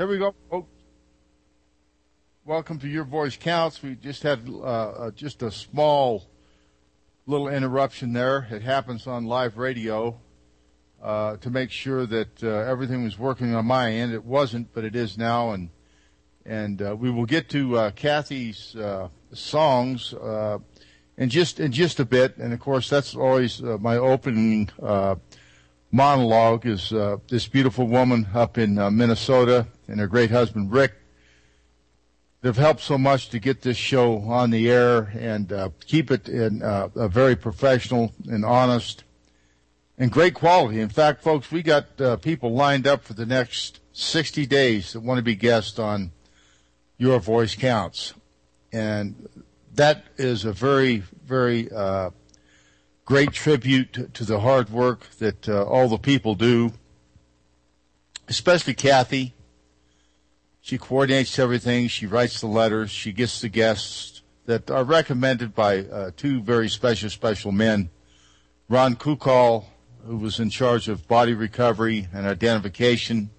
Here we go, folks. Welcome to Your Voice Counts. We just had just a small little interruption there. It happens on live radio to make sure that everything was working on my end. It wasn't, but it is now, and we will get to Kathy's songs in just a bit. And of course, that's always my opening monologue is this beautiful woman up in Minnesota and her great husband Rick. They've helped so much to get this show on the air and keep it in a very professional and honest and great quality. In fact, folks, we got people lined up for the next 60 days that want to be guests on Your Voice Counts. And that is a very, very great tribute to the hard work that all the people do, especially Kathy. She coordinates everything. She writes the letters. She gets the guests that are recommended by two very special men. Ron Kukal, who was in charge of body recovery and identification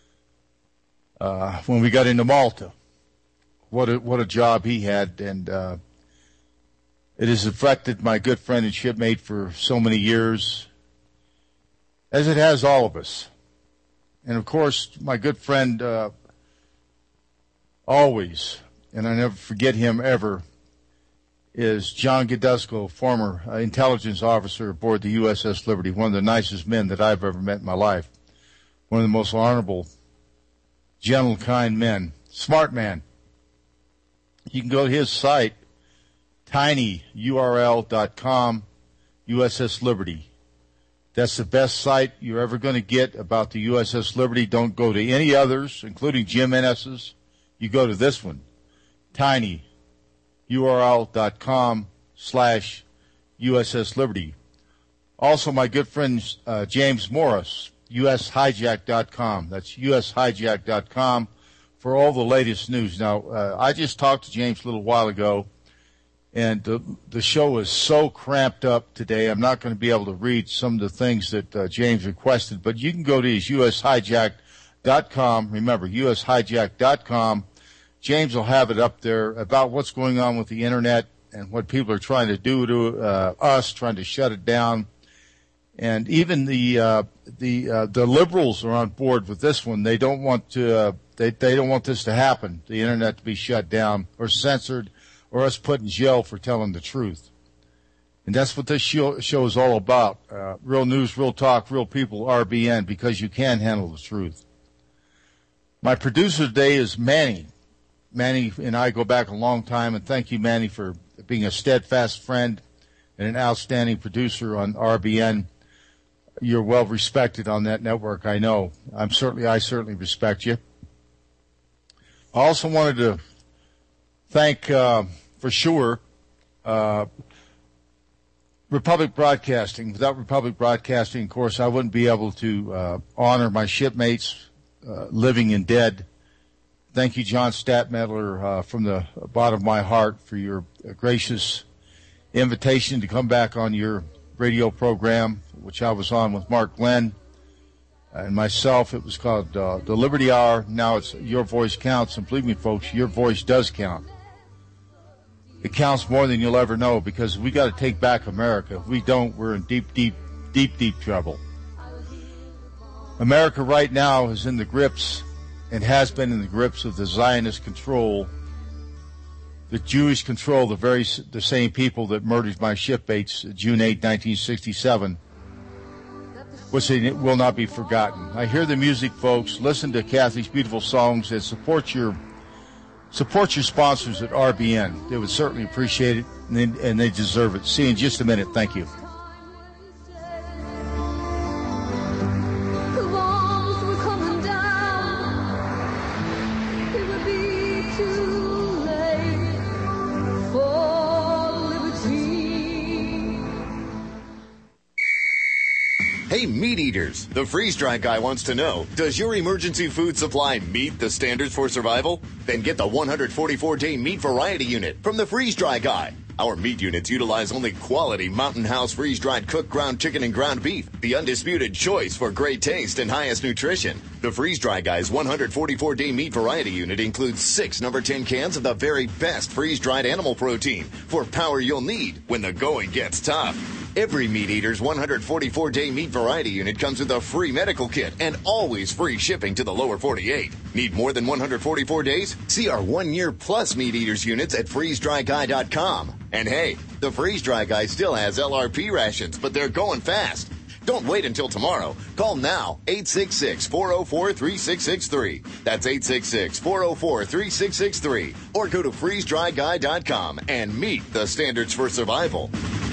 when we got into Malta. What a job he had, and it has affected my good friend and shipmate for so many years, as it has all of us. And of course, my good friend always, and I never forget him ever, is John Godesco, former intelligence officer aboard the USS Liberty, one of the nicest men that I've ever met in my life, one of the most honorable, gentle, kind men, smart man. You can go to his site, tinyurl.com, USS Liberty. That's the best site you're ever going to get about the USS Liberty. Don't go to any others, including Jim Ennis's. You go to this one, tinyurl.com/USS Liberty. Also, my good friend James Morris, ushijack.com. That's ushijack.com for all the latest news. Now, I just talked to James a little while ago, and the show is so cramped up today, I'm not going to be able to read some of the things that James requested, but you can go to his ushijack.com. Remember, ushijack.com. James will have it up there about what's going on with the Internet and what people are trying to do to us, trying to shut it down. And even the liberals are on board with this one. They don't want to. They don't want this to happen. The Internet to be shut down or censored, or us put in jail for telling the truth. And that's what this show is all about. Real news, real talk, real people, RBN, because you can handle the truth. My producer today is Manny. Manny and I go back a long time, and thank you, Manny, for being a steadfast friend and an outstanding producer on RBN. You're well respected on that network, I know. I certainly respect you. I also wanted to thank, for sure, Republic Broadcasting. Without Republic Broadcasting, of course, I wouldn't be able to honor my shipmates, living and dead. Thank you, John Statmedler, from the bottom of my heart for your gracious invitation to come back on your radio program, which I was on with Mark Glenn and myself. It was called the Liberty Hour. Now it's Your Voice Counts, and believe me, folks, your voice does count. It counts more than you'll ever know, because we got to take back America. If we don't, we're in deep trouble. America right now is in the grips, and has been in the grips, of the Zionist control, the Jewish control, the same people that murdered my shipmates June 8, 1967, which will not be forgotten. I hear the music, folks. Listen to Kathy's beautiful songs, and support your sponsors at RBN. They would certainly appreciate it, and they deserve it. See you in just a minute. Thank you. Hey, meat eaters, the freeze-dry guy wants to know, does your emergency food supply meet the standards for survival? Then get the 144-day meat variety unit from the freeze-dry guy. Our meat units utilize only quality Mountain House freeze-dried cooked ground chicken and ground beef, the undisputed choice for great taste and highest nutrition. The Freeze-Dry Guy's 144-day meat variety unit includes 6 number 10 cans of the very best freeze-dried animal protein for power you'll need when the going gets tough. Every Meat Eater's 144-day meat variety unit comes with a free medical kit and always free shipping to the lower 48. Need more than 144 days? See our 1-year plus Meat Eaters units at freezedryguy.com. And hey, the Freeze-Dry Guy still has LRP rations, but they're going fast. Don't wait until tomorrow. Call now, 866-404-3663. That's 866-404-3663. Or go to freezedryguy.com and meet the standards for survival.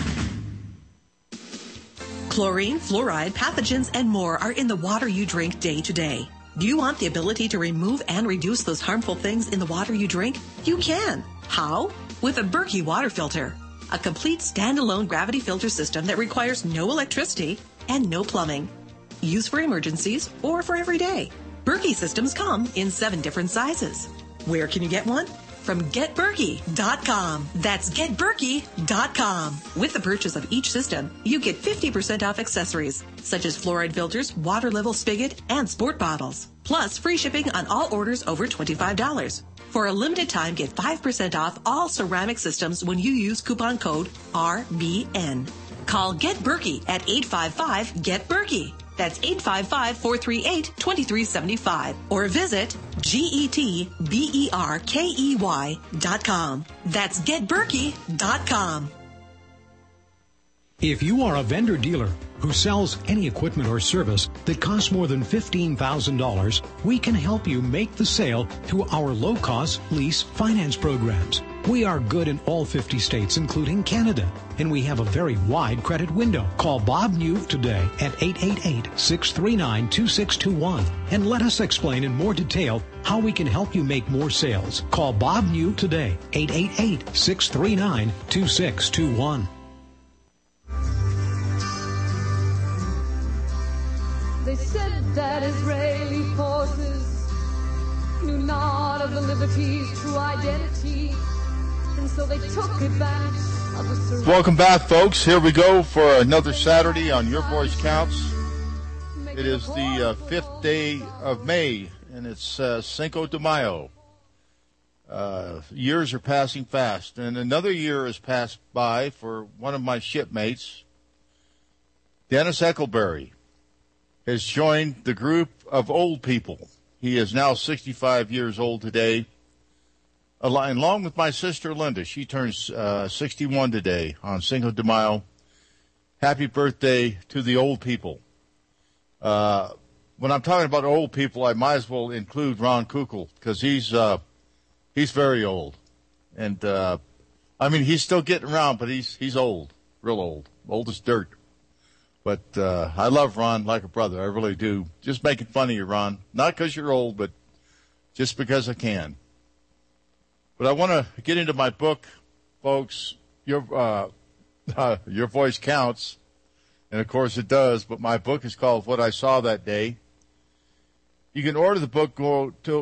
Chlorine, fluoride, pathogens, and more are in the water you drink day to day. Do you want the ability to remove and reduce those harmful things in the water you drink? You can. How? With a Berkey water filter. A complete standalone gravity filter system that requires no electricity and no plumbing. Used for emergencies or for every day. Berkey systems come in 7 different sizes. Where can you get one? From GetBerkey.com. That's GetBerkey.com. With the purchase of each system, you get 50% off accessories, such as fluoride filters, water level spigot, and sport bottles. Plus, free shipping on all orders over $25. For a limited time, get 5% off all ceramic systems when you use coupon code RBN. Call Get Berkey at 855-GET-BERKEY. That's 855-438-2375. Or visit GetBerkey.com. That's GetBerkey.com. If you are a vendor dealer who sells any equipment or service that costs more than $15,000, we can help you make the sale through our low-cost lease finance programs. We are good in all 50 states, including Canada, and we have a very wide credit window. Call Bob New today at 888-639-2621 and let us explain in more detail how we can help you make more sales. Call Bob New today, 888-639-2621. They said that Israeli forces knew not of the liberty's true identity, and so they took advantage of the surrender. Welcome back, folks. Here we go for another Saturday on Your Voice Counts. It is the 5th day of May, and it's Cinco de Mayo. Years are passing fast, and another year has passed by for one of my shipmates, Dennis Eckelberry. Has joined the group of old people. He is now 65 years old today, along with my sister Linda. She turns 61 today on Cinco de Mayo. Happy birthday to the old people. When I'm talking about old people, I might as well include Ron Kukl, because he's very old. And, he's still getting around, but he's old, real old as dirt. But I love Ron like a brother. I really do. Just making fun of you, Ron. Not because you're old, but just because I can. But I want to get into my book, folks. Your voice counts. And, of course, it does. But my book is called What I Saw That Day. You can order the book. Go to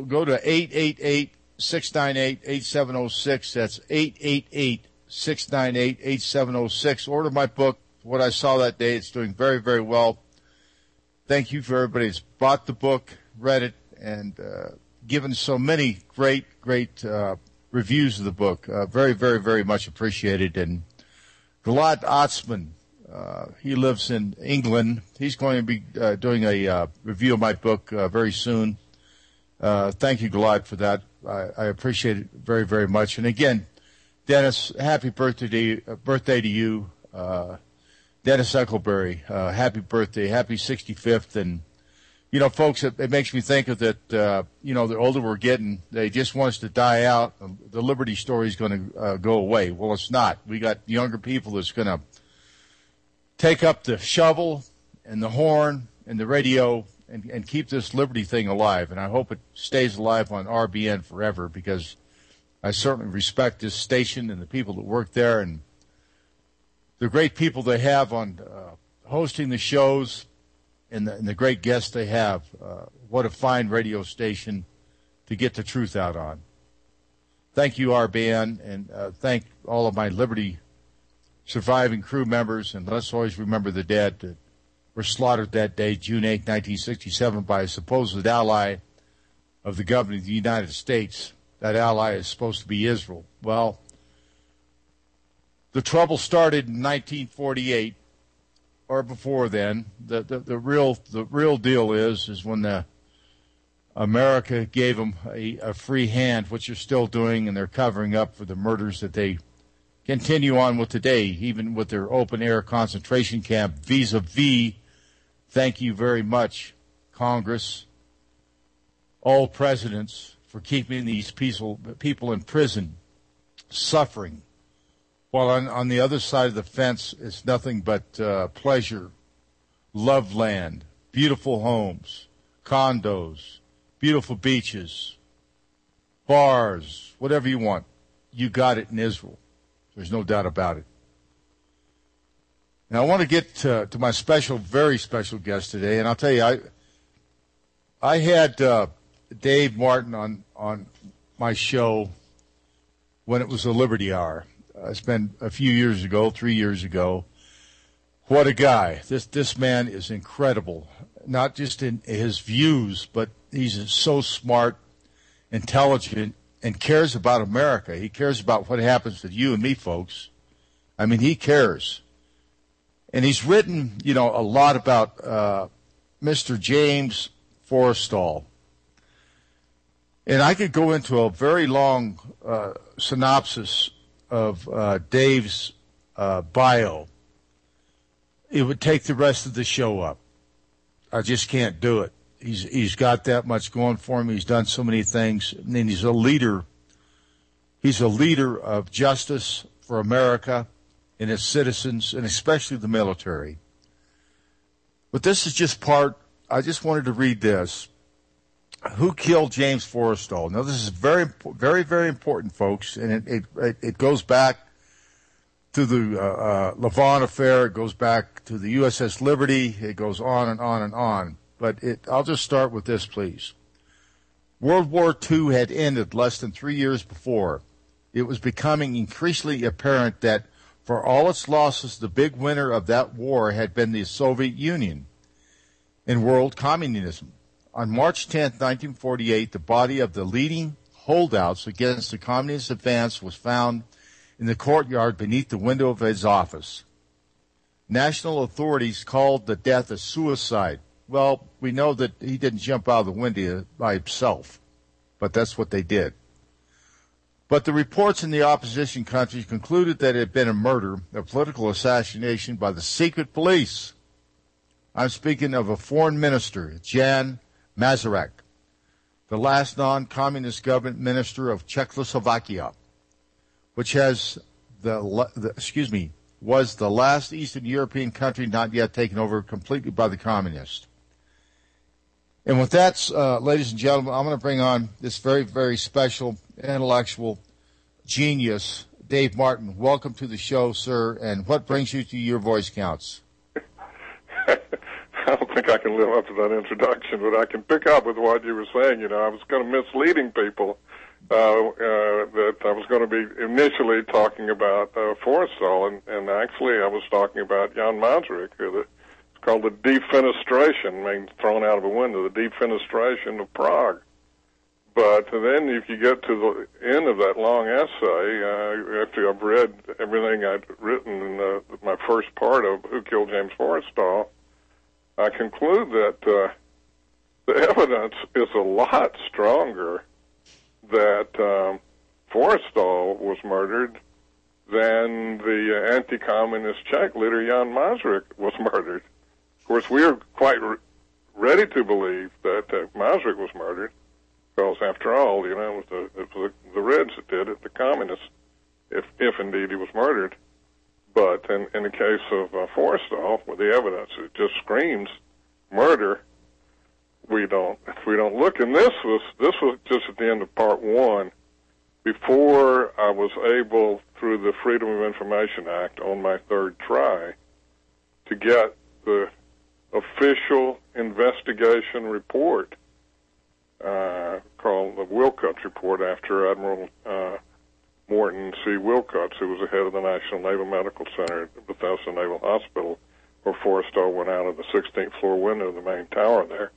888-698-8706. That's 888-698-8706. Order my book. What I Saw That Day. It's doing very, very well. Thank you for everybody that's bought the book, read it, and given so many great reviews of the book. Very, very, very much appreciated. And Gilad Otzman, he lives in England. He's going to be doing a review of my book very soon. Thank you, Gilad, for that. I appreciate it very, very much. And again, Dennis, happy birthday to you. Dennis Eckelberry, happy birthday, happy 65th. And, folks, it makes me think of that, the older we're getting, they just want us to die out. The Liberty story is going to go away. Well, it's not. We got younger people that's going to take up the shovel and the horn and the radio and keep this Liberty thing alive. And I hope it stays alive on RBN forever, because I certainly respect this station and the people that work there and the great people they have on hosting the shows and the great guests they have. What a fine radio station to get the truth out on. thank you, RBN, and thank all of my Liberty surviving crew members. And let's always remember the dead that were slaughtered that day, June 8, 1967, by a supposed ally of the government of the United States. That ally is supposed to be Israel. Well, the trouble started in 1948, or before then. The real deal is when America gave them a free hand, which they're still doing, and they're covering up for the murders that they continue on with today, even with their open-air concentration camp vis-a-vis. Thank you very much, Congress, all presidents, for keeping these people in prison, suffering, while on the other side of the fence it's nothing but pleasure, love land, beautiful homes, condos, beautiful beaches, bars, whatever you want. You got it in Israel. There's no doubt about it. Now, I want to get to my very special guest today, and I'll tell you, I had Dave Martin on my show when it was the Liberty Hour. It's been a few years ago, 3 years ago. What a guy. This man is incredible, not just in his views, but he's so smart, intelligent, and cares about America. He cares about what happens with you and me, folks. I mean, he cares. And he's written, a lot about Mr. James Forrestal. And I could go into a very long synopsis of Dave's bio. It would take the rest of the show up. I just can't do it. He's got that much going for him. He's done so many things. And then he's a leader. He's a leader of justice for America and its citizens, and especially the military. But this is just part. I just wanted to read this. Who killed James Forrestal? Now, this is very, very, very important, folks, and it goes back to the Lavon affair. It goes back to the USS Liberty. It goes on and on and on. But I'll just start with this, please. World War II had ended less than 3 years before. It was becoming increasingly apparent that for all its losses, the big winner of that war had been the Soviet Union and world communism. On March 10, 1948, the body of the leading holdouts against the communist advance was found in the courtyard beneath the window of his office. National authorities called the death a suicide. Well, we know that he didn't jump out of the window by himself, but that's what they did. But the reports in the opposition countries concluded that it had been a murder, a political assassination by the secret police. I'm speaking of a foreign minister, Jan Masaryk, the last non-communist government minister of Czechoslovakia, which was the last Eastern European country not yet taken over completely by the communists. And with that, ladies and gentlemen, I'm going to bring on this very, very special intellectual genius, Dave Martin. Welcome to the show, sir. And what brings you to Your Voice Counts? I don't think I can live up to that introduction, but I can pick up with what you were saying. I was kind of misleading people that I was going to be initially talking about Forrestal, and actually I was talking about Jan Masaryk. It's called the defenestration, means thrown out of a window, the defenestration of Prague. But then if you get to the end of that long essay, after I've read everything I'd written in my first part of Who Killed James Forrestal, I conclude that the evidence is a lot stronger that Forrestal was murdered than the anti-communist Czech leader Jan Masaryk was murdered. Of course, we are quite ready to believe that Masaryk was murdered, because after all, it was the Reds that did it, the communists, if indeed he was murdered. But in the case of Forrestal, with the evidence, it just screams murder. We don't look. And this was just at the end of part one, before I was able, through the Freedom of Information Act, on my third try, to get the official investigation report called the Wilcutt Report, after Admiral Morton C. Wilcox, who was the head of the National Naval Medical Center at Bethesda Naval Hospital, where Forrestal went out of the 16th floor window of the main tower there.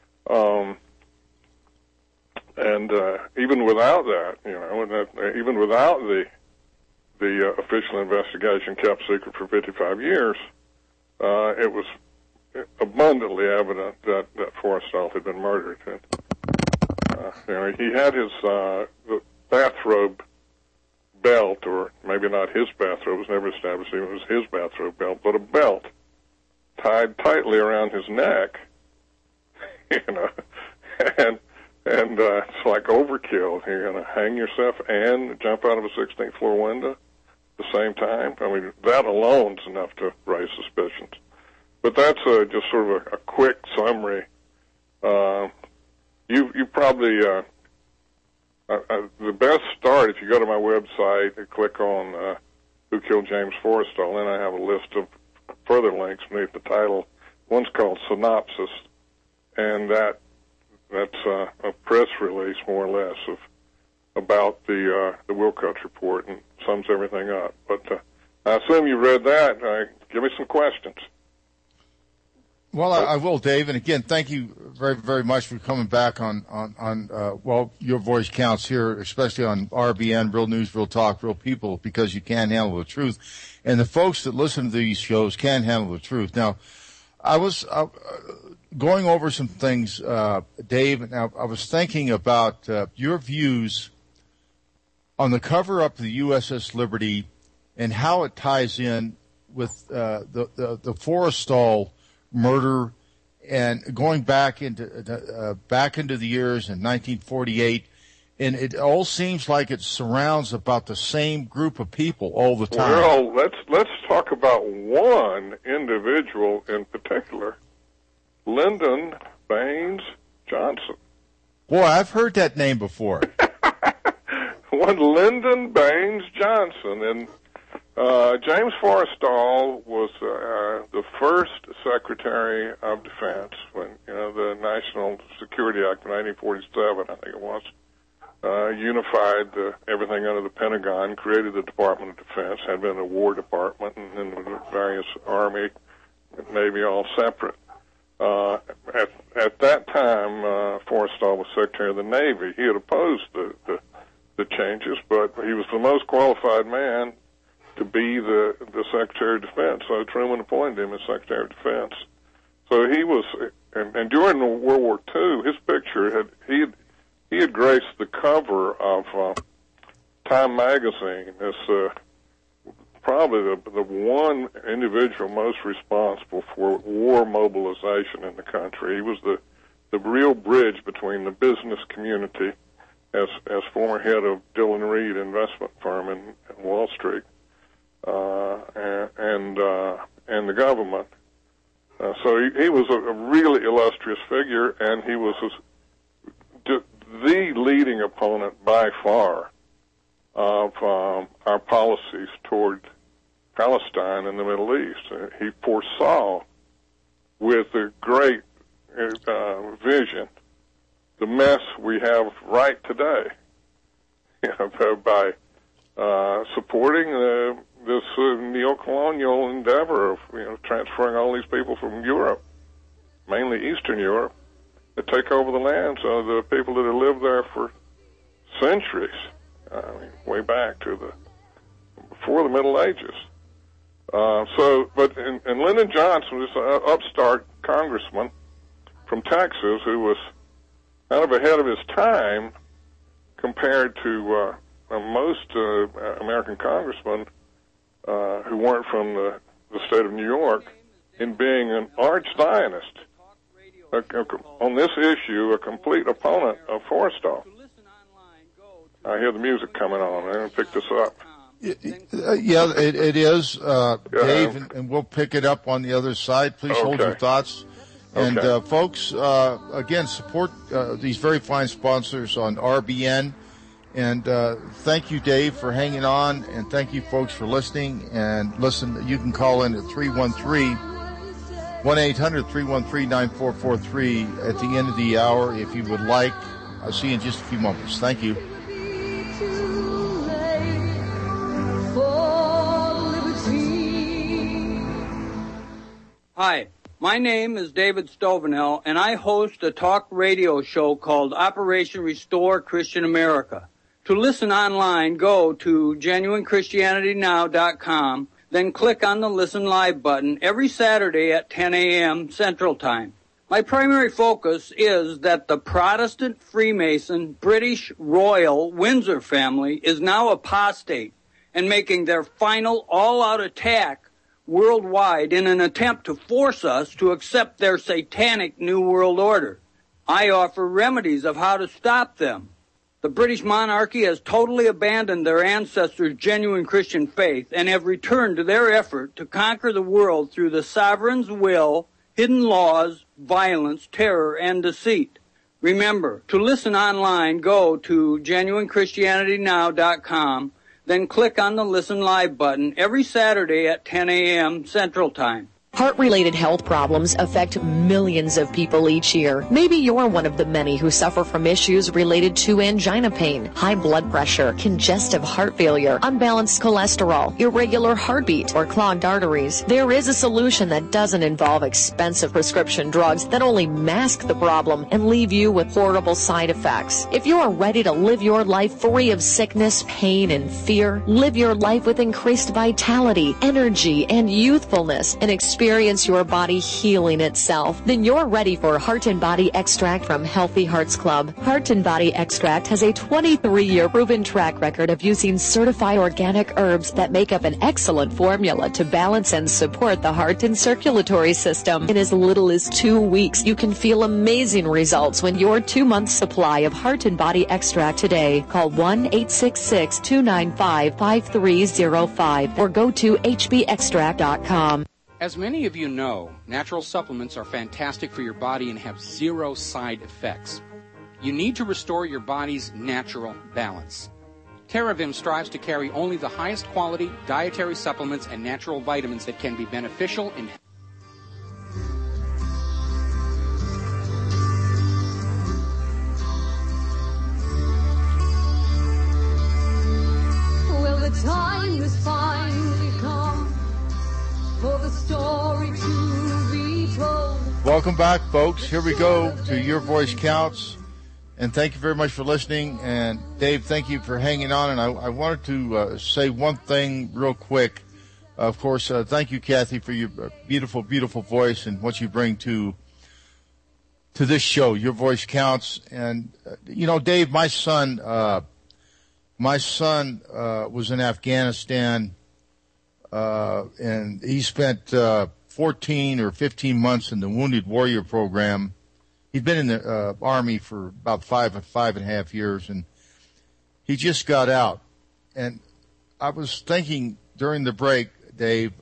And even without that, even without the official investigation kept secret for 55 years, it was abundantly evident that Forrestal had been murdered. And, he had his bathrobe belt, or maybe not his bathrobe, it was never established it was his bathrobe belt, but a belt tied tightly around his neck, and it's like overkill. You're going to hang yourself and jump out of a 16th floor window at the same time. I mean, that alone is enough to raise suspicions. But that's just sort of a quick summary. You probably the best start, if you go to my website and click on Who Killed James Forrestal, then I have a list of further links beneath the title. One's called Synopsis, and that's a press release, more or less, about the Wilcox report, and sums everything up. But I assume you read that. Give me some questions. Well, I will, Dave. And again, thank you very, very much for coming back on your voice counts here, especially on RBN, Real News, Real Talk, Real People, because you can handle the truth. And the folks that listen to these shows can handle the truth. Now, I was going over some things, Dave, and I was thinking about your views on the cover-up of the USS Liberty and how it ties in with the Forrestal murder, and going back into the years in 1948, and it all seems like it surrounds about the same group of people all the time. Well, let's talk about one individual in particular, Lyndon Baines Johnson. Boy, I've heard that name before. One Lyndon Baines Johnson, and James Forrestal was the first Secretary of Defense when the National Security Act of 1947, I think it was, unified everything under the Pentagon, created the Department of Defense, had been a War Department, and then the various Army, Navy, all separate. At that time, Forrestal was Secretary of the Navy. He had opposed the changes, but he was the most qualified man to be the Secretary of Defense. So Truman appointed him as Secretary of Defense. So he was, and during World War II, his picture he had graced the cover of Time magazine as probably the one individual most responsible for war mobilization in the country. He was the real bridge between the business community as former head of Dillon Reed investment firm in Wall Street, and the government. So he was a really illustrious figure, and he was the leading opponent by far of our policies toward Palestine and the Middle East. He foresaw with a great vision the mess we have right today by supporting this neo-colonial endeavor of transferring all these people from Europe, mainly Eastern Europe, to take over the lands of the people that have lived there for centuries, way back to before the Middle Ages. And Lyndon Johnson was an upstart congressman from Texas who was kind of ahead of his time compared to most American congressmen who weren't from the state of New York, in being an arch Zionist. On this issue, a complete opponent of Forrestal. I hear the music coming on. I'm going to pick this up. Yeah, it is, Dave, and we'll pick it up on the other side. Please hold your thoughts. And, folks, again, support these very fine sponsors on RBN. And thank you, Dave, for hanging on. And thank you, folks, for listening. And listen, you can call in at 1-800-313-9443 at the end of the hour if you would like. I'll see you in just a few moments. Thank you. Hi, my name is David Stovenell, and I host a talk radio show called Operation Restore Christian America. To listen online, go to GenuineChristianityNow.com, then click on the Listen Live button every Saturday at 10 a.m. Central Time. My primary focus is that the Protestant Freemason British Royal Windsor family is now apostate and making their final all-out attack worldwide in an attempt to force us to accept their satanic New World Order. I offer remedies of how to stop them. The British monarchy has totally abandoned their ancestors' genuine Christian faith and have returned to their effort to conquer the world through the sovereign's will, hidden laws, violence, terror, and deceit. Remember, to listen online, go to GenuineChristianityNow.com, then click on the Listen Live button every Saturday at 10 a.m. Central Time. Heart-related health problems affect millions of people each year. Maybe you're one of the many who suffer from issues related to angina pain, high blood pressure, congestive heart failure, unbalanced cholesterol, irregular heartbeat, or clogged arteries. There is a solution that doesn't involve expensive prescription drugs that only mask the problem and leave you with horrible side effects. If you are ready to live your life free of sickness, pain, and fear, live your life with increased vitality, energy, and youthfulness, and experience your body healing itself, then you're ready for Heart and Body Extract from Healthy Hearts Club. Heart and Body Extract has a 23-year proven track record of using certified organic herbs that make up an excellent formula to balance and support the heart and circulatory system. In as little as 2 weeks, you can feel amazing results when your 2-month supply of Heart and Body Extract today. Call 1-866-295-5305 or go to hbextract.com. As many of you know, natural supplements are fantastic for your body and have zero side effects. You need to restore your body's natural balance. Terravim strives to carry only the highest quality dietary supplements and natural vitamins that can be beneficial in Well, the time has finally come for the story to be told. Welcome back, folks. Here we go to Your Voice Counts. And thank you very much for listening. And, Dave, thank you for hanging on. And I wanted to say one thing real quick. Of course, thank you, Kathy, for your beautiful, beautiful voice and what you bring to this show. Your Voice Counts. And, Dave, my son was in Afghanistan. And he spent 14 or 15 months in the Wounded Warrior Program. He'd been in the Army for about five and a half years, and he just got out. And I was thinking during the break, Dave,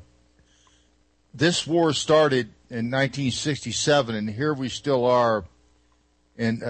this war started in 1967, and here we still are in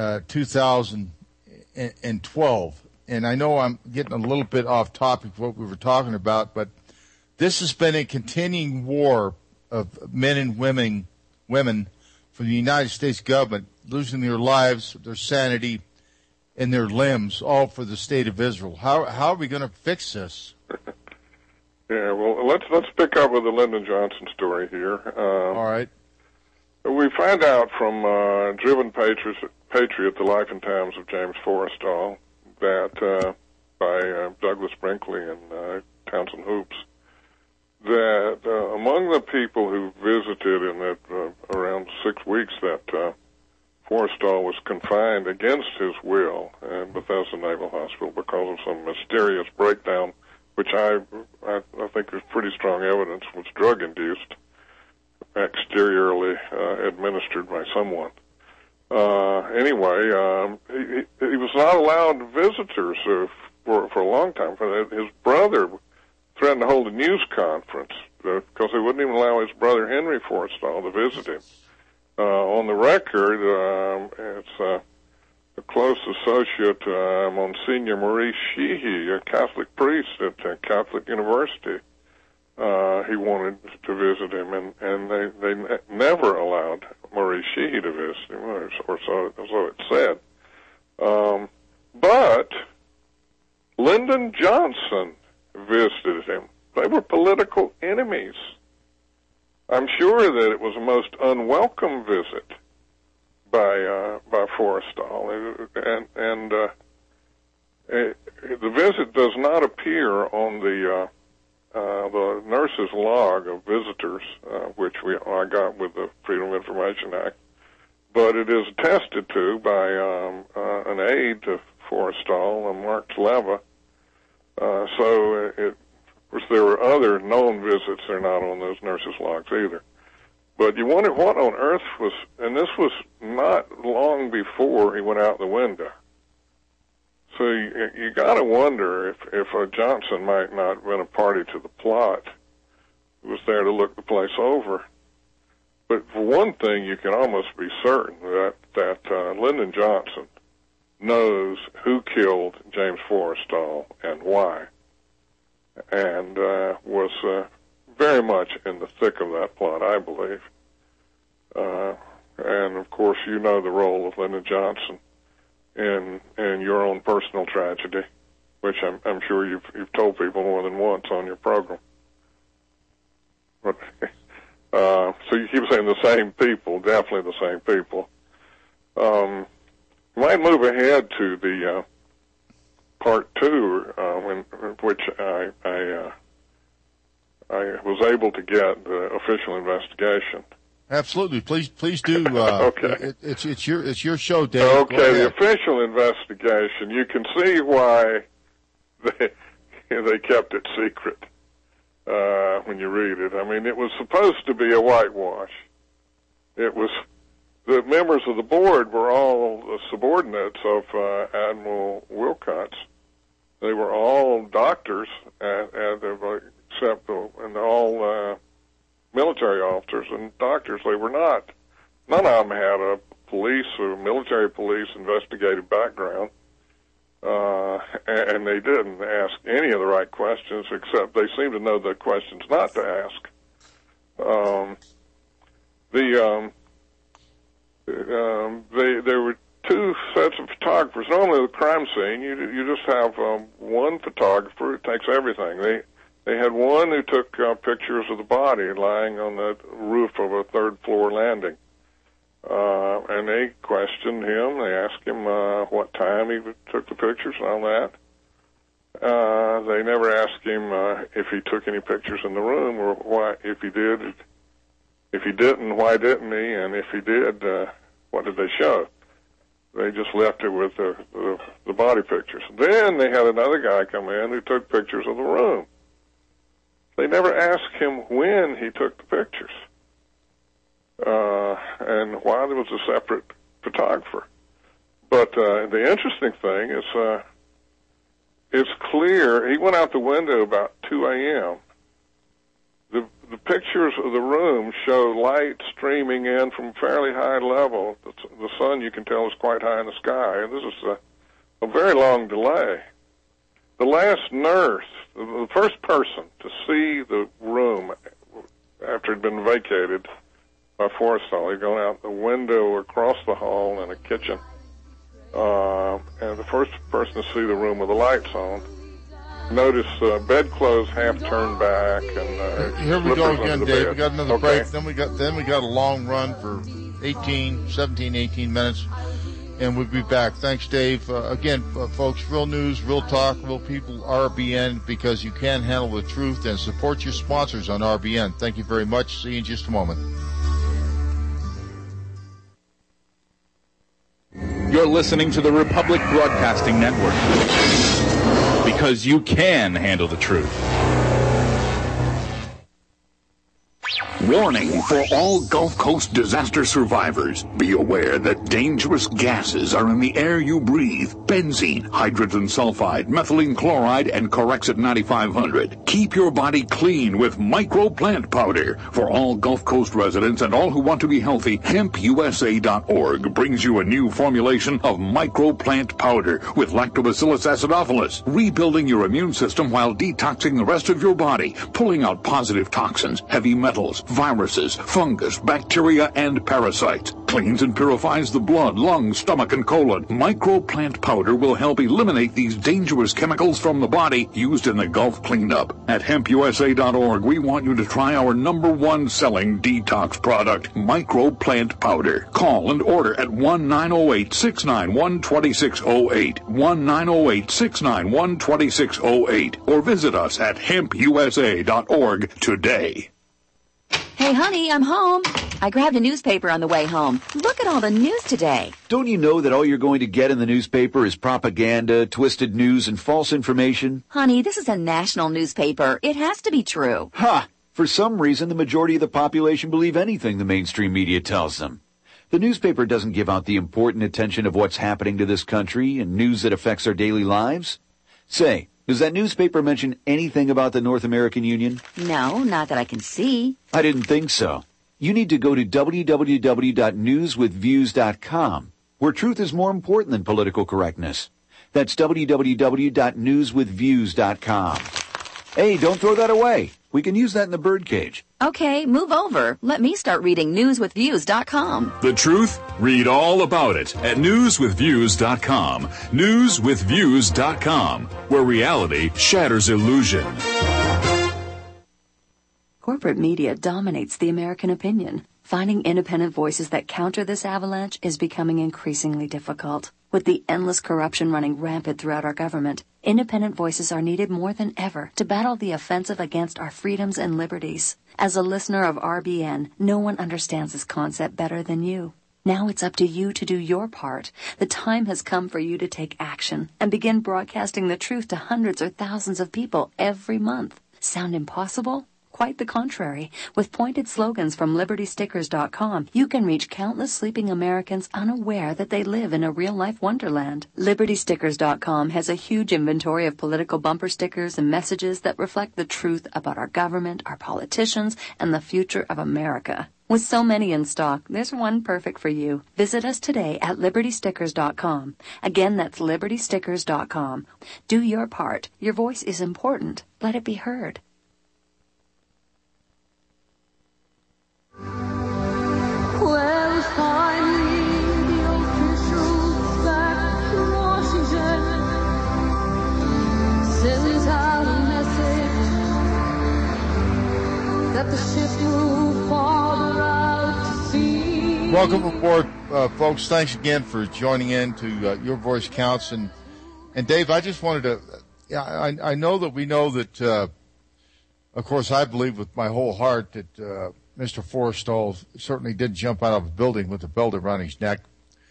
2012. And I know I'm getting a little bit off topic of what we were talking about, but this has been a continuing war of men and women from the United States government losing their lives, their sanity, and their limbs, all for the state of Israel. How are we going to fix this? Yeah, well, let's pick up with the Lyndon Johnson story here. All right. We find out from Driven Patriot, The Life and Times of James Forrestal, that by Douglas Brinkley and Townsend Hoops, that among the people who visited in that around 6 weeks that Forrestal was confined against his will in Bethesda Naval Hospital because of some mysterious breakdown, which I think is pretty strong evidence was drug-induced, exteriorly administered by someone. Anyway, he was not allowed visitors for a long time. His brother threatened to hold a news conference because he wouldn't even allow his brother Henry Forrestal to visit him. On the record, it's a close associate, Monsignor Maurice Sheehy, a Catholic priest at Catholic University. He wanted to visit him, and they never allowed Maurice Sheehy to visit him, or so it said. But Lyndon Johnson visited him. They were political enemies. I'm sure that it was a most unwelcome visit by Forrestal, and the visit does not appear on the nurse's log of visitors, which I got with the Freedom of Information Act, but it is attested to by an aide to Forrestal, Mark Tleva. So of course, there were other known visits. They're not on those nurses' logs either. But you wonder what on earth was, and this was not long before he went out the window. So you got to wonder if Johnson might not have been a party to the plot. He was there to look the place over. But for one thing, you can almost be certain that Lyndon Johnson knows who killed James Forrestal and why, and was very much in the thick of that plot, I believe. And of course, you know the role of Lyndon Johnson in your own personal tragedy, which I'm sure you've told people more than once on your program. But, so you keep saying the same people, definitely the same people. Might move ahead to the part two, in which I was able to get the official investigation. Absolutely, please do. Okay, it's your show, Dave. Okay, the official investigation. You can see why they kept it secret when you read it. I mean, it was supposed to be a whitewash. It was. The members of the board were all subordinates of Admiral Wilcox. They were all doctors, except and all military officers and doctors. They were not. None of them had a police or military police investigative background, and they didn't ask any of the right questions, except they seemed to know the questions not to ask. There were two sets of photographers. Normally, at the crime scene, you just have one photographer who takes everything. They had one who took pictures of the body lying on the roof of a third-floor landing, and they questioned him. They asked him what time he took the pictures and all that. They never asked him if he took any pictures in the room, or why, if he did. If he didn't, why didn't he? And if he did, what did they show? They just left it with the body pictures. Then they had another guy come in who took pictures of the room. They never asked him when he took the pictures and why there was a separate photographer. But the interesting thing is it's clear he went out the window about 2 a.m. The pictures of the room show light streaming in from a fairly high level. The sun, you can tell, is quite high in the sky, and this is a very long delay. The last nurse, the first person to see the room after it had been vacated by Forrestal, he'd gone out the window across the hall in a kitchen, and the first person to see the room with the lights on, notice bedclothes half turned back, and here we go again, Dave. We got another okay. break. Then we got a long run for 17, 18 minutes, and we'll be back. Thanks, Dave. Again, folks, real news, real talk, real people, RBN, because you can handle the truth, and support your sponsors on RBN. Thank you very much. See you in just a moment. You're listening to the Republic Broadcasting Network, because you can handle the truth. Warning for all Gulf Coast disaster survivors. Be aware that dangerous gases are in the air you breathe. Benzene, hydrogen sulfide, methylene chloride, and Corexit 9500. Keep your body clean with Micro Plant Powder. For all Gulf Coast residents and all who want to be healthy, HempUSA.org brings you a new formulation of Micro Plant Powder with Lactobacillus acidophilus, rebuilding your immune system while detoxing the rest of your body, pulling out positive toxins, heavy metals, viruses, fungus, bacteria, and parasites. Cleans and purifies the blood, lungs, stomach, and colon. Microplant powder will help eliminate these dangerous chemicals from the body used in the Gulf cleanup. At hempusa.org, we want you to try our #1 selling detox product, Microplant powder. Call and order at 1-908-691-2608, 1-908-691-2608, or visit us at hempusa.org today. Hey, honey, I'm home. I grabbed a newspaper on the way home. Look at all the news today. Don't you know that all you're going to get in the newspaper is propaganda, twisted news, and false information? Honey, this is a national newspaper. It has to be true. Ha! For some reason, the majority of the population believe anything the mainstream media tells them. The newspaper doesn't give out the important attention of what's happening to this country and news that affects our daily lives. Say, does that newspaper mention anything about the North American Union? No, not that I can see. I didn't think so. You need to go to www.newswithviews.com, where truth is more important than political correctness. That's www.newswithviews.com. Hey, don't throw that away. We can use that in the birdcage. Okay, move over. Let me start reading newswithviews.com. The truth? Read all about it at newswithviews.com. Newswithviews.com, where reality shatters illusion. Corporate media dominates the American opinion. Finding independent voices that counter this avalanche is becoming increasingly difficult. With the endless corruption running rampant throughout our government, independent voices are needed more than ever to battle the offensive against our freedoms and liberties. As a listener of RBN, no one understands this concept better than you. Now it's up to you to do your part. The time has come for you to take action and begin broadcasting the truth to hundreds or thousands of people every month. Sound impossible? Quite the contrary. With pointed slogans from LibertyStickers.com, you can reach countless sleeping Americans unaware that they live in a real-life wonderland. LibertyStickers.com has a huge inventory of political bumper stickers and messages that reflect the truth about our government, our politicians, and the future of America. With so many in stock, there's one perfect for you. Visit us today at LibertyStickers.com. Again, that's LibertyStickers.com. Do your part. Your voice is important. Let it be heard. Well, finally, the officials back in Washington sends out a message that the ship moved farther out to sea. Welcome aboard, folks. Thanks again for joining in to Your Voice Counts. And Dave, I just wanted to, I know that we know that, of course, I believe with my whole heart that Mr. Forrestal certainly did jump out of a building with a belt around his neck,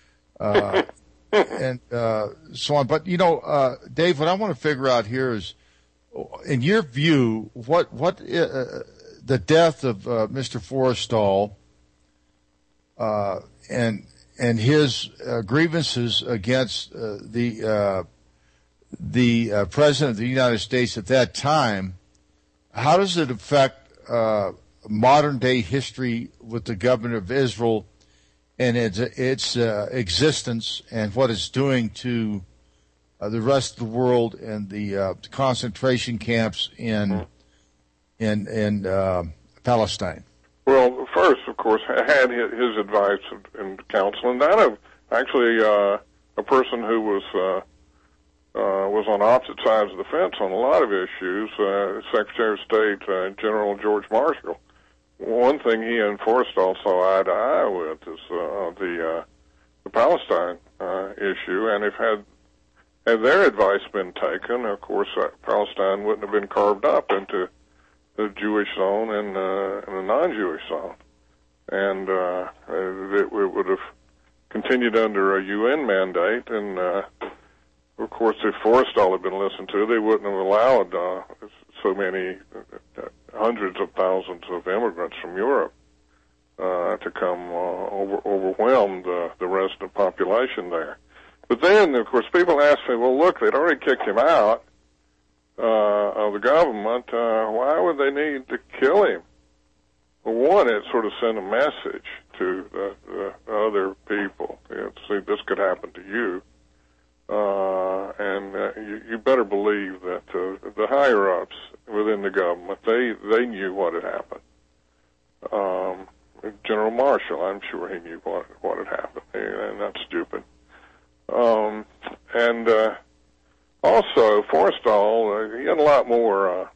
and so on. But, Dave, what I want to figure out here is, in your view, what the death of Mr. Forrestal and his grievances against the President of the United States at that time, how does it affect modern-day history with the government of Israel and its existence and what it's doing to the rest of the world and the concentration camps in Palestine? Well, first, of course, I had his advice and counsel, and that of actually a person who was on opposite sides of the fence on a lot of issues, Secretary of State General George Marshall. One thing he and Forrestal saw eye to eye with is the Palestine issue, and if had their advice been taken, of course, Palestine wouldn't have been carved up into the Jewish zone and a non-Jewish zone, and it would have continued under a UN mandate. And of course, if Forrestal had been listened to, they wouldn't have allowed so many hundreds of thousands of immigrants from Europe to come overwhelm the resident population there. But then, of course, people ask me, well, look, they'd already kicked him out of the government. Why would they need to kill him? Well, one, it sort of sent a message to the other people. See, this could happen to you. And you better believe that the higher-ups within the government, they knew what had happened. General Marshall, I'm sure he knew what had happened, and that's stupid. Also, Forrestal, he had a lot more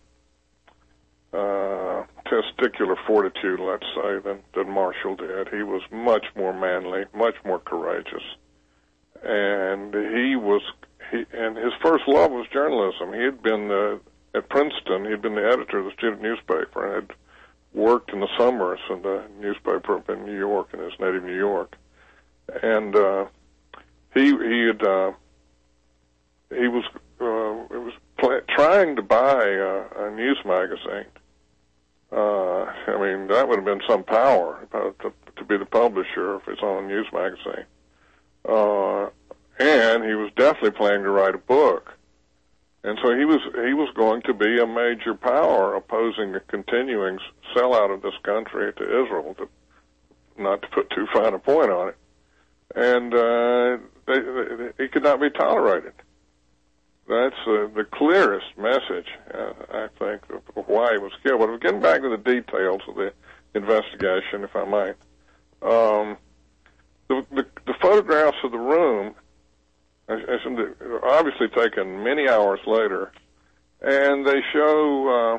testicular fortitude, let's say, than Marshall did. He was much more manly, much more courageous, and and his first love was journalism. He had been at Princeton. He'd been the editor of the student newspaper and had worked in the summers in the newspaper up in New York, in his native New York, and he was trying to buy a news magazine. I mean, that would have been some power to be the publisher of his own news magazine. And he was definitely planning to write a book. And so he was going to be a major power opposing a continuing sellout of this country to Israel, not to put too fine a point on it. And he could not be tolerated. That's the clearest message, I think, of why he was killed. But getting back to the details of the investigation, if I might, the photographs of the room, obviously taken many hours later, and they show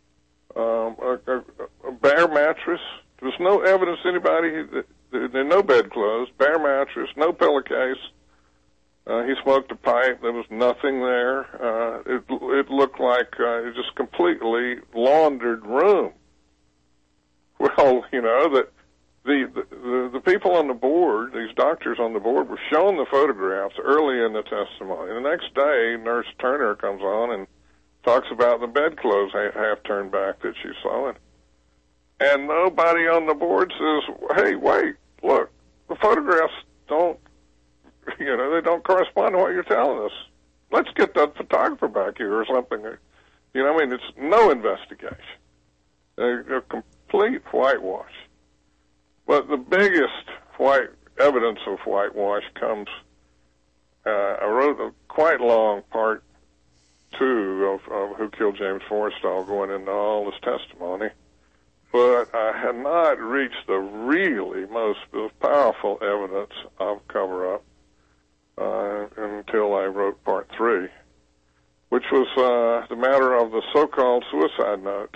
a bare mattress. There's no evidence anybody. There are no bedclothes, bare mattress, no pillowcase. He smoked a pipe. There was nothing there. It looked like just completely laundered room. Well, you know, that the people on the board, these doctors on the board, were shown the photographs early in the testimony. The next day, Nurse Turner comes on and talks about the bedclothes half turned back that she saw. And nobody on the board says, hey, wait, look, the photographs don't, they don't correspond to what you're telling us. Let's get that photographer back here or something. It's no investigation. A complete whitewash. But the biggest evidence of whitewash comes, I wrote a quite long part 2 of Who Killed James Forrestal, going into all this testimony. But I had not reached the really most powerful evidence of cover-up until I wrote part 3, which was the matter of the so-called suicide note.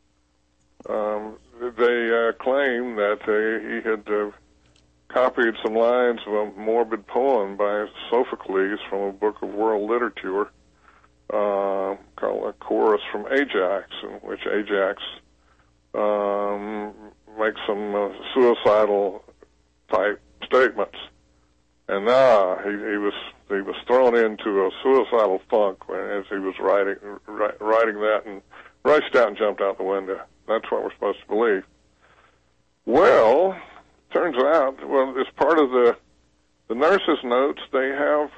They claim that he had copied some lines of a morbid poem by Sophocles from a book of world literature called A Chorus from Ajax, in which Ajax makes some suicidal type statements. And he was thrown into a suicidal funk as he was writing that, and rushed out and jumped out the window. That's what we're supposed to believe. Well, turns out, as part of the nurse's notes, they have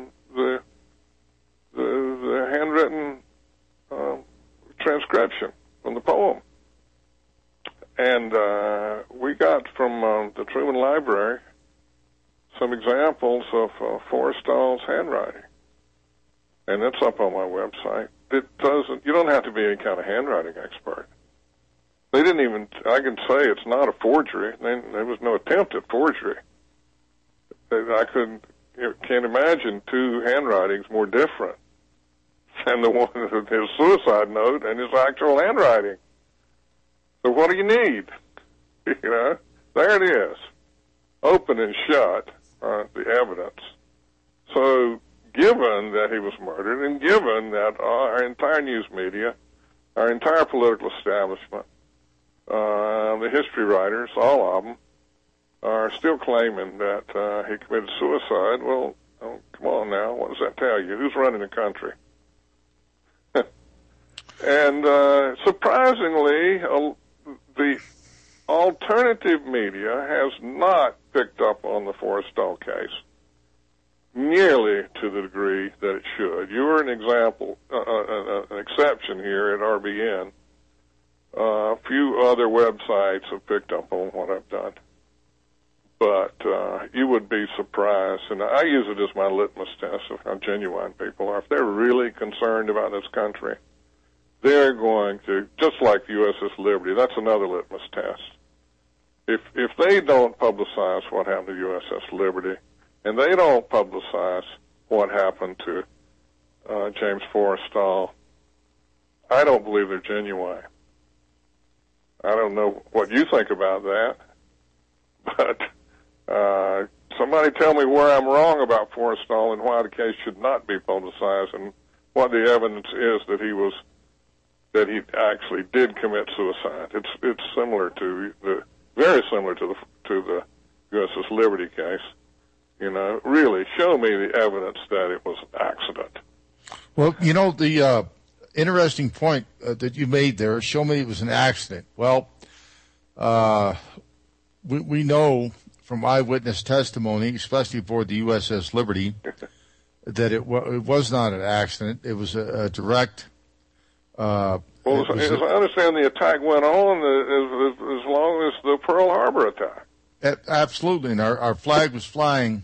the handwritten transcription from the poem. And we got from the Truman Library some examples of Forrestal's handwriting. And it's up on my website. You don't have to be any kind of handwriting expert. They didn't even, I can say it's not a forgery. There was no attempt at forgery. I can't imagine 2 handwritings more different than the one of his suicide note and his actual handwriting. So what do you need? There it is. Open and shut the evidence. So given that he was murdered, and given that our entire news media, our entire political establishment, the history writers, all of them, are still claiming that he committed suicide, well, come on now, what does that tell you? Who's running the country? And surprisingly, the alternative media has not picked up on the Forrestal case nearly to the degree that it should. You're an example, an exception here at RBN. A few other websites have picked up on what I've done. But you would be surprised, and I use it as my litmus test of how genuine people are. If they're really concerned about this country, they're going to, just like the USS Liberty, that's another litmus test. If they don't publicize what happened to USS Liberty, and they don't publicize what happened to James Forrestal, I don't believe they're genuine. I don't know what you think about that, but somebody tell me where I'm wrong about Forrestal and why the case should not be publicized, and what the evidence is that he actually did commit suicide. It's similar to very similar to the USS Liberty case. You know, really show me the evidence that it was an accident. Well, you know, the interesting point that you made there, show me it was an accident. Well, we know from eyewitness testimony, especially aboard the USS Liberty, that it was not an accident. It was a direct... Well, as I understand, the attack went on as long as the Pearl Harbor attack. Absolutely, and our flag was flying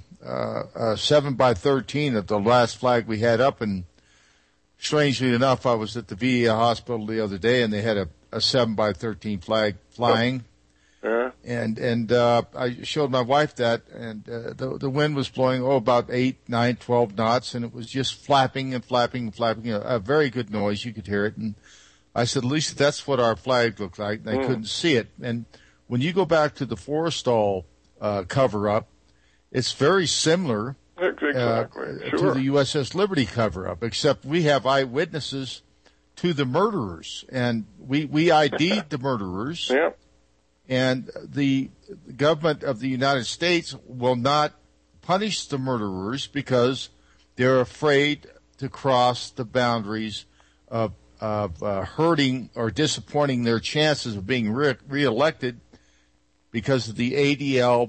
7 by 13 at the last flag we had up, and strangely enough, I was at the VA hospital the other day, and they had a 7 by 13 flag flying. Yeah. And I showed my wife that, and the wind was blowing about 8, 9, 12 knots, and it was just flapping and flapping and flapping. A very good noise, you could hear it. And I said, at least that's what our flag looked like. And I couldn't see it. And when you go back to the Forrestal cover-up, it's very similar to the USS Liberty cover-up, except we have eyewitnesses to the murderers, and we ID'd the murderers. Yeah. And the government of the United States will not punish the murderers because they're afraid to cross the boundaries of hurting or disappointing their chances of being reelected because of the ADL,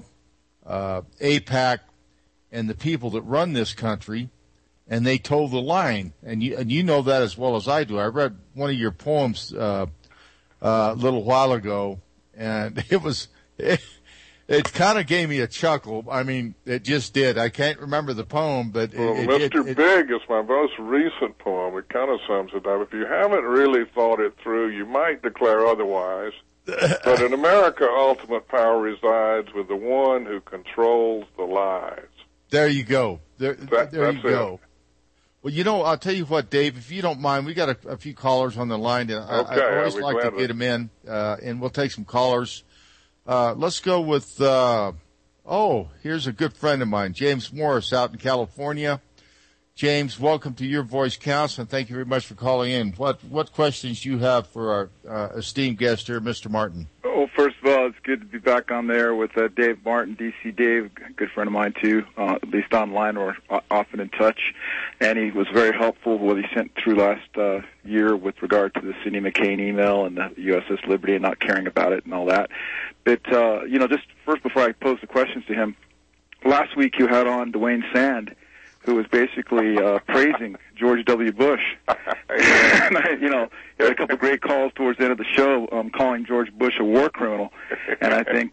AIPAC, and the people that run this country, and they toe the line. And you know that as well as I do. I read one of your poems a little while ago, and it kind of gave me a chuckle. I mean, it just did. I can't remember the poem, but Mr. Big is my most recent poem. It kind of sums it up. If you haven't really thought it through, you might declare otherwise. But in America, ultimate power resides with the one who controls the lies. There you go. There you go. It. Well, you know, I'll tell you what, Dave, if you don't mind, we got a few callers on the line. Okay, I always like to get them in, and we'll take some callers. Let's go with, here's a good friend of mine, James Morris out in California. James, welcome to Your Voice Counts, and thank you very much for calling in. What questions do you have for our esteemed guest here, Mr. Martin? Oh, first of all, it's good to be back on there with Dave Martin, DC Dave, a good friend of mine too, at least online or often in touch. And he was very helpful with what he sent through last year with regard to the Sidney McCain email and the USS Liberty and not caring about it and all that. But, just first before I pose the questions to him, last week you had on Dwayne Sand, who was basically praising George W. Bush. And he had a couple of great calls towards the end of the show calling George Bush a war criminal. And I think,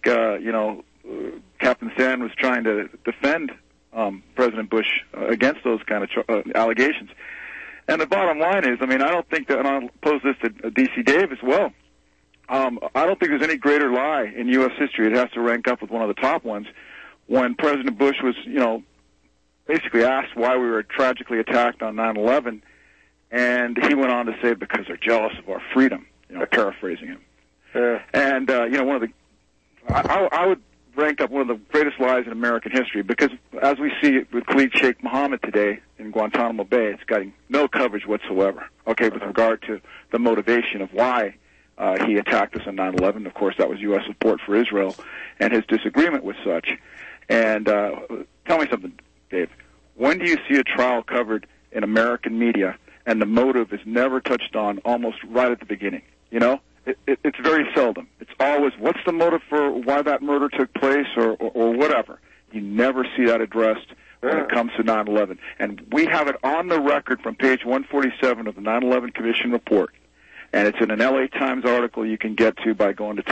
Captain Sand was trying to defend President Bush against those kind of allegations. And the bottom line is, I don't think that, and I'll pose this to D.C. Dave as well, I don't think there's any greater lie in U.S. history. It has to rank up with one of the top ones. When President Bush was, basically asked why we were tragically attacked on 9/11, and he went on to say because they're jealous of our freedom, paraphrasing him. Yeah. And, one of the, I would rank up one of the greatest lies in American history because as we see it with Khalid Sheikh Mohammed today in Guantanamo Bay, it's getting no coverage whatsoever, with regard to the motivation of why he attacked us on 9/11. Of course, that was U.S. support for Israel and his disagreement with such. And tell me something, Dave. When do you see a trial covered in American media and the motive is never touched on almost right at the beginning? It's very seldom. It's always, what's the motive for why that murder took place or whatever. You never see that addressed when it comes to 9/11. And we have it on the record from page 147 of the 9/11 Commission report. And it's in an LA Times article you can get to by going to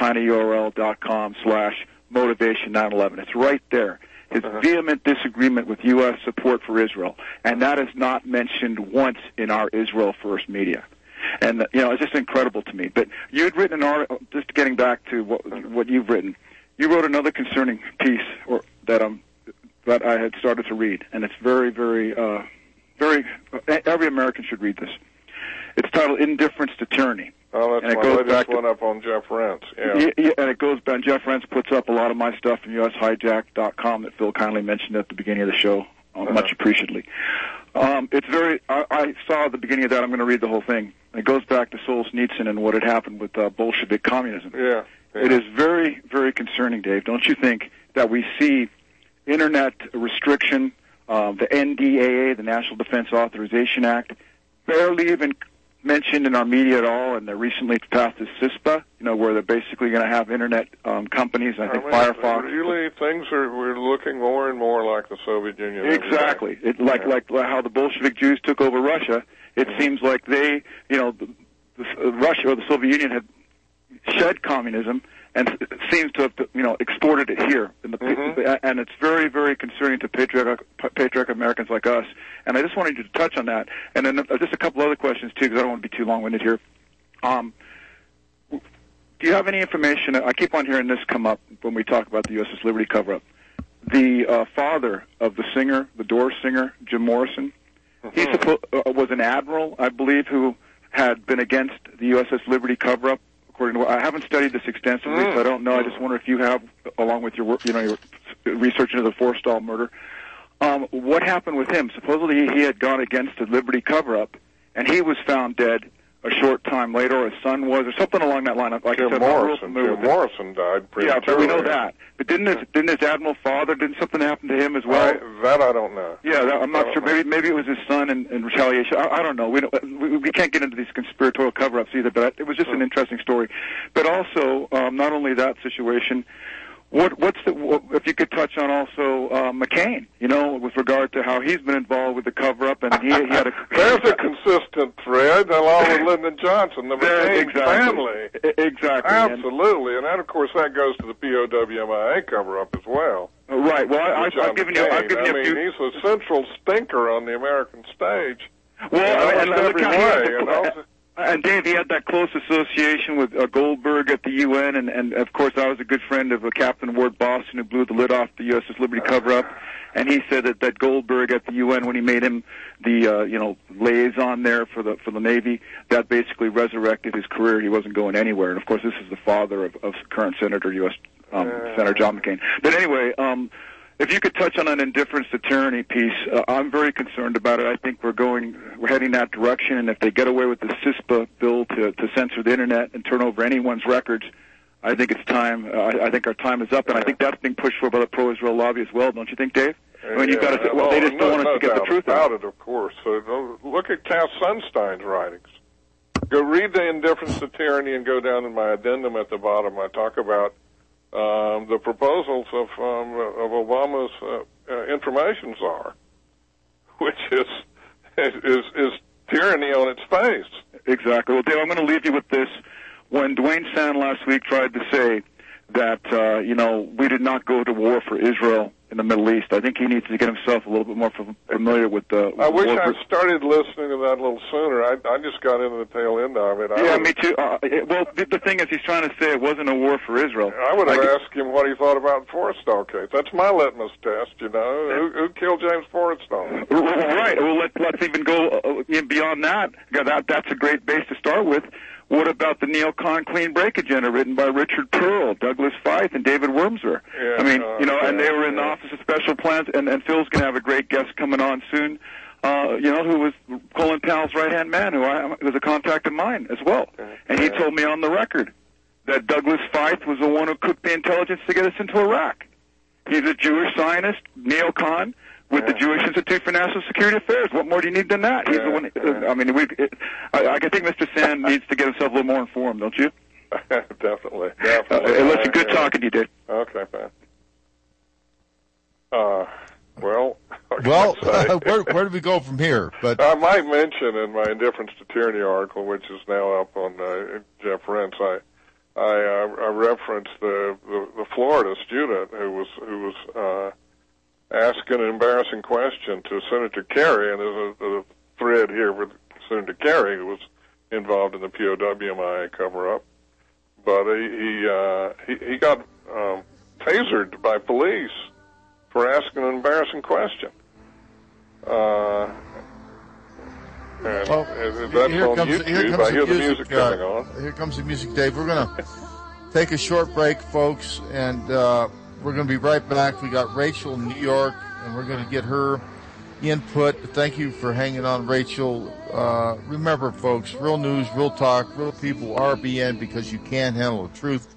tinyurl.com/motivation 9/11. It's right there. His vehement disagreement with U.S. support for Israel. And that is not mentioned once in our Israel First media. And, it's just incredible to me. But you had written an article, just getting back to what you've written, you wrote another concerning piece that I had started to read, and it's very, very, every American should read this. It's titled Indifference to Tyranny. Oh, that's my latest one up on Jeff Rense. Yeah, and it goes back. Jeff Rense puts up a lot of my stuff from USHijack.com that Phil kindly mentioned at the beginning of the show, much appreciatedly. It's very. I saw at the beginning of that. I'm going to read the whole thing. It goes back to Solzhenitsyn and what had happened with Bolshevik communism. Yeah. It is very, very concerning, Dave. Don't you think that we see Internet restriction, the NDAA, the National Defense Authorization Act, barely even mentioned in our media at all, and they recently passed the CISPA, where they're basically going to have Internet companies. I think Firefox. Really, we're looking more and more like the Soviet Union. Exactly. Like how the Bolshevik Jews took over Russia. It seems like they, Russia or the Soviet Union had shed communism and seems to have, exported it here. And it's very, very concerning to patriotic Americans like us. And I just wanted you to touch on that. And then just a couple other questions, too, because I don't want to be too long-winded here. Do you have any information? I keep on hearing this come up when we talk about the USS Liberty cover-up. The father of the singer, the Doors singer, Jim Morrison, he was an admiral, I believe, who had been against the USS Liberty cover-up. According to, I haven't studied this extensively, so I don't know. I just wonder if you have, along with your work, your research into the Forstall murder, what happened with him? Supposedly he had gone against the Liberty cover-up, and he was found dead a short time later, or his son was, or something along that line. Like Jim Morrison died prematurely. Yeah, but we know that. But didn't his admiral father, didn't something happen to him as well? That I don't know. Yeah, I'm not sure. Maybe it was his son in retaliation. I don't know. We can't get into these conspiratorial cover-ups either, but it was just an interesting story. But also, not only that situation, if you could touch on also McCain, with regard to how he's been involved with the cover-up, and he had a... There's a consistent thread, along with Lyndon Johnson, the McCain family. Exactly. Absolutely, and that, of course, that goes to the POWMIA cover-up as well. Right, well, I've given you a few... he's a central stinker on the American stage. Well, and every way, And Dave, he had that close association with Goldberg at the UN, and of course I was a good friend of Captain Ward Boston, who blew the lid off the USS Liberty cover-up, and he said that Goldberg at the UN, when he made him the liaison there for the Navy, that basically resurrected his career. He wasn't going anywhere, and of course this is the father of current Senator Senator John McCain. But anyway, if you could touch on an indifference to tyranny piece, I'm very concerned about it. I think we're heading that direction, and if they get away with the CISPA bill to censor the Internet and turn over anyone's records, I think it's time. I think our time is up, and I think that's being pushed for by the pro-Israel lobby as well, don't you think, Dave? I mean, you've got to say, they just don't want us to get the truth out. It, of course. So look at Cass Sunstein's writings. Go read The Indifference to Tyranny and go down in my addendum at the bottom. I talk about the proposals of Obama's information czar, which is tyranny on its face. Exactly. Well, Dave, I'm going to leave you with this. When Dwayne Sand last week tried to say that we did not go to war for Israel in the Middle East, I think he needs to get himself a little bit more familiar with the... I wish I'd started listening to that a little sooner. I just got into the tail end of it. Me too. Well, the thing is, he's trying to say it wasn't a war for Israel. I would have asked him what he thought about the Forrestal case. That's my litmus test, Who killed James Forrestal? Right. Well, let's even go beyond that. That's a great base to start with. What about the neocon clean break agenda written by Richard Pearl, Douglas Feith, and David Wormser? Yeah, I mean, and they were in the Office of Special Plans, and Phil's going to have a great guest coming on soon, who was Colin Powell's right-hand man, who was a contact of mine as well. And he told me on the record that Douglas Feith was the one who cooked the intelligence to get us into Iraq. He's a Jewish Zionist, neocon, with the Jewish Institute for National Security Affairs. What more do you need than that? He's the one. I think Mr. Sand needs to get himself a little more informed, don't you? Definitely. Listen, good talking to you, Dave. Okay, man. Where do we go from here? But I might mention in my Indifference to Tyranny article, which is now up on Jeff Rense, I referenced the Florida student who was asking an embarrassing question to Senator Kerry, and there's a thread here with Senator Kerry, who was involved in the POW/MIA cover-up. But he got tasered by police for asking an embarrassing question. That's on YouTube. I hear the music coming on. Here comes the music, Dave. We're going to take a short break, folks, and we're going to be right back. We got Rachel in New York, and we're going to get her input. Thank you for hanging on, Rachel. Remember, folks, real news, real talk, real people, RBN, because you can handle the truth.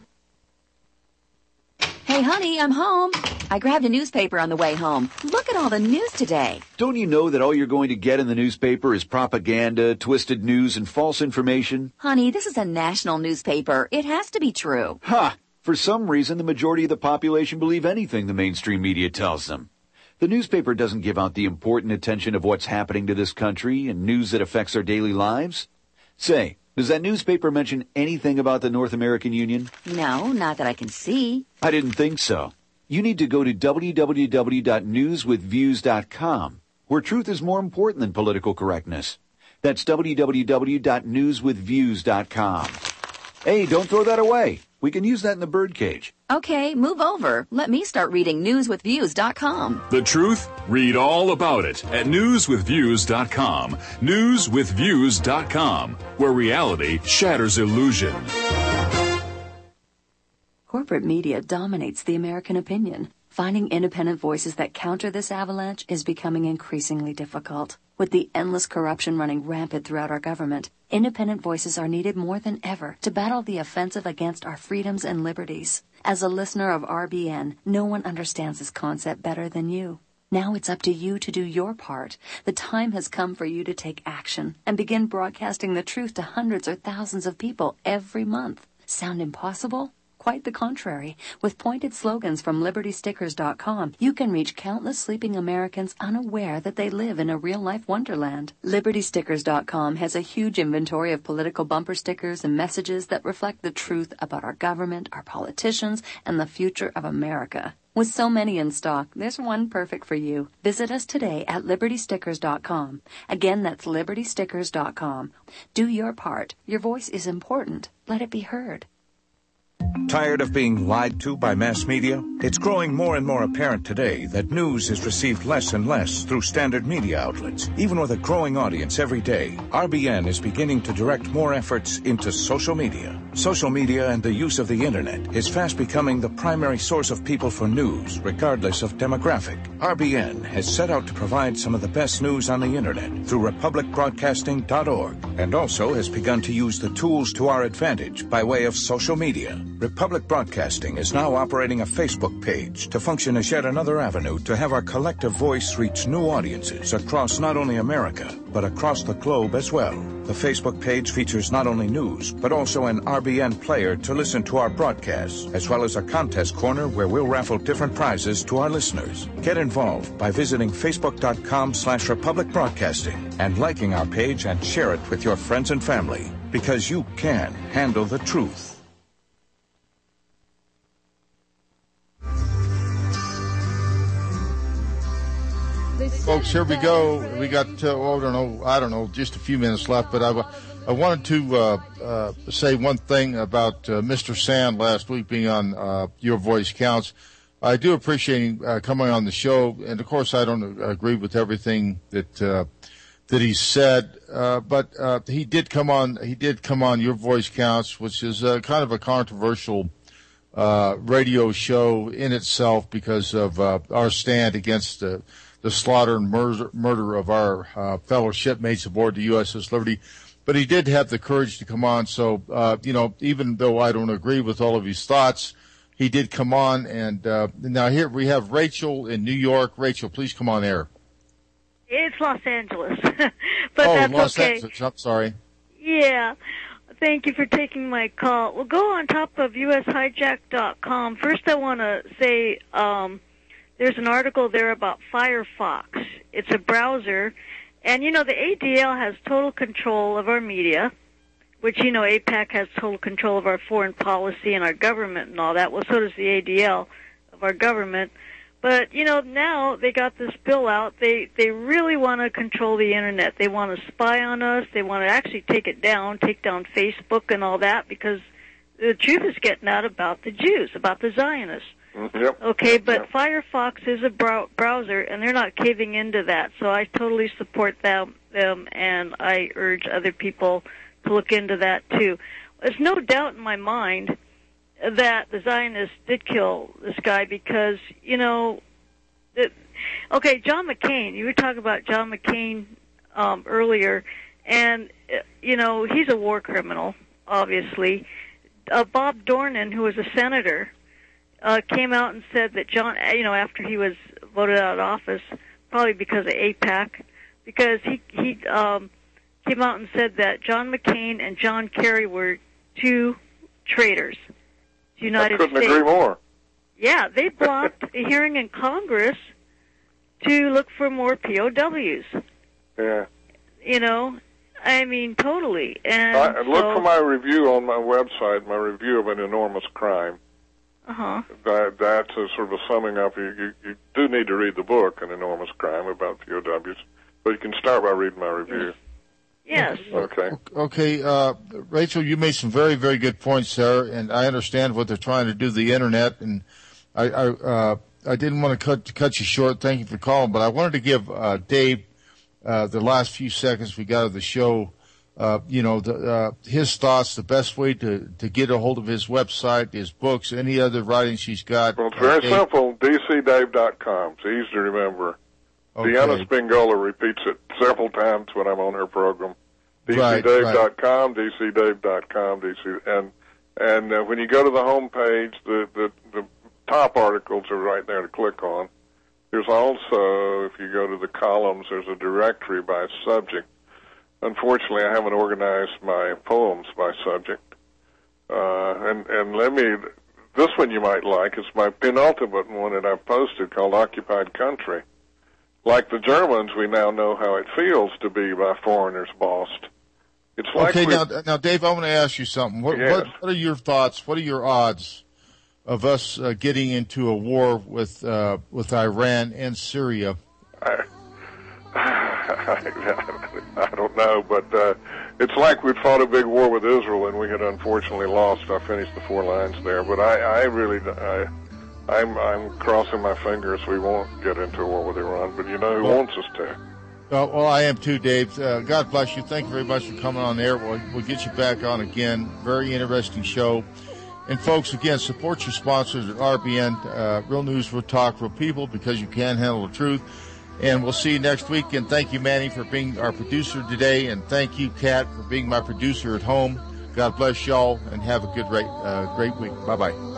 Hey, honey, I'm home. I grabbed a newspaper on the way home. Look at all the news today. Don't you know that all you're going to get in the newspaper is propaganda, twisted news, and false information? Honey, this is a national newspaper. It has to be true. Ha! For some reason, the majority of the population believe anything the mainstream media tells them. The newspaper doesn't give out the important attention of what's happening to this country and news that affects our daily lives. Say, does that newspaper mention anything about the North American Union? No, not that I can see. I didn't think so. You need to go to www.newswithviews.com, where truth is more important than political correctness. That's www.newswithviews.com. Hey, don't throw that away. We can use that in the birdcage. Okay, move over. Let me start reading newswithviews.com. The truth? Read all about it at newswithviews.com. Newswithviews.com, where reality shatters illusion. Corporate media dominates the American opinion. Finding independent voices that counter this avalanche is becoming increasingly difficult. With the endless corruption running rampant throughout our government, independent voices are needed more than ever to battle the offensive against our freedoms and liberties. As a listener of RBN, no one understands this concept better than you. Now it's up to you to do your part. The time has come for you to take action and begin broadcasting the truth to hundreds or thousands of people every month. Sound impossible? Quite the contrary. With pointed slogans from LibertyStickers.com, you can reach countless sleeping Americans unaware that they live in a real-life wonderland. LibertyStickers.com has a huge inventory of political bumper stickers and messages that reflect the truth about our government, our politicians, and the future of America. With so many in stock, there's one perfect for you. Visit us today at LibertyStickers.com. Again, that's LibertyStickers.com. Do your part. Your voice is important. Let it be heard. Tired of being lied to by mass media? It's growing more and more apparent today that news is received less and less through standard media outlets. Even with a growing audience every day, RBN is beginning to direct more efforts into social media. Social media and the use of the internet is fast becoming the primary source of people for news, regardless of demographic. RBN has set out to provide some of the best news on the internet through republicbroadcasting.org, and also has begun to use the tools to our advantage by way of social media. Republic Broadcasting is now operating a Facebook page to function as yet another avenue to have our collective voice reach new audiences across not only America, but across the globe as well. The Facebook page features not only news, but also an RBN player to listen to our broadcasts, as well as a contest corner where we'll raffle different prizes to our listeners. Get involved by visiting facebook.com/Republic Broadcasting and liking our page and share it with your friends and family, because you can handle the truth. Folks, here we go. We got, I don't know, just a few minutes left, but I wanted to say one thing about Mr. Sand last week being on Your Voice Counts. I do appreciate him coming on the show, and of course I don't agree with everything that he said, but he did come on Your Voice Counts, which is kind of a controversial radio show in itself because of our stand against the slaughter and murder of our fellow shipmates aboard the USS Liberty. But he did have the courage to come on. So, even though I don't agree with all of his thoughts, he did come on. And now here we have Rachel in New York. Rachel, please come on air. It's Los Angeles. But that's Los okay. Angeles. I'm sorry. Yeah. Thank you for taking my call. We'll go on top of ushijack.com. First, I want to say there's an article there about Firefox. It's a browser. And, the ADL has total control of our media, which, AIPAC has total control of our foreign policy and our government and all that. Well, so does the ADL of our government. But, now they got this bill out. They really want to control the Internet. They want to spy on us. They want to actually take down Facebook and all that, because the truth is getting out about the Jews, about the Zionists. Yep. Okay, but Firefox is a browser, and they're not caving into that. So I totally support them, and I urge other people to look into that, too. There's no doubt in my mind that the Zionists did kill this guy because, John McCain, you were talking about John McCain earlier, and, he's a war criminal, obviously. Bob Dornan, who was a senator, came out and said that John, after he was voted out of office, probably because of AIPAC, because he came out and said that John McCain and John Kerry were two traitors to United States. I couldn't agree more. Yeah, they blocked a hearing in Congress to look for more POWs. Yeah. Totally. And look for my review on my website, my review of An Enormous Crime. Uh-huh. That's a sort of a summing up. You do need to read the book, An Enormous Crime, about POWs, but you can start by reading my review. Yes. Okay. Okay, Rachel, you made some very, very good points there, and I understand what they're trying to do to the Internet, and I didn't want to cut you short. Thank you for calling, but I wanted to give Dave the last few seconds we got of the show, his thoughts, the best way to get a hold of his website, his books, any other writings he's got. Well, it's very simple, dcdave.com. It's easy to remember. Okay. Deanna Spingola repeats it several times when I'm on her program. dcdave.com, dcdave.com, and when you go to the home page, the top articles are right there to click on. There's also, if you go to the columns, there's a directory by subject. Unfortunately, I haven't organized my poems by subject. This one you might like. It's my penultimate one that I've posted called Occupied Country. Like the Germans, we now know how it feels to be by foreigners bossed. It's like okay, now, Dave, I want to ask you something. What are your thoughts? What are your odds of us getting into a war with Iran and Syria? I don't know, but it's like we'd fought a big war with Israel and we had unfortunately lost. I finished the 4 lines there, but I'm crossing my fingers we won't get into a war with Iran, but who wants us to? Well, I am too, Dave. God bless you. Thank you very much for coming on air. We'll get you back on again. Very interesting show. And, folks, again, support your sponsors at RBN, Real News, Real Talk, Real People, because you can handle the truth. And we'll see you next week. And thank you, Manny, for being our producer today. And thank you, Kat, for being my producer at home. God bless y'all, and have a great week. Bye-bye.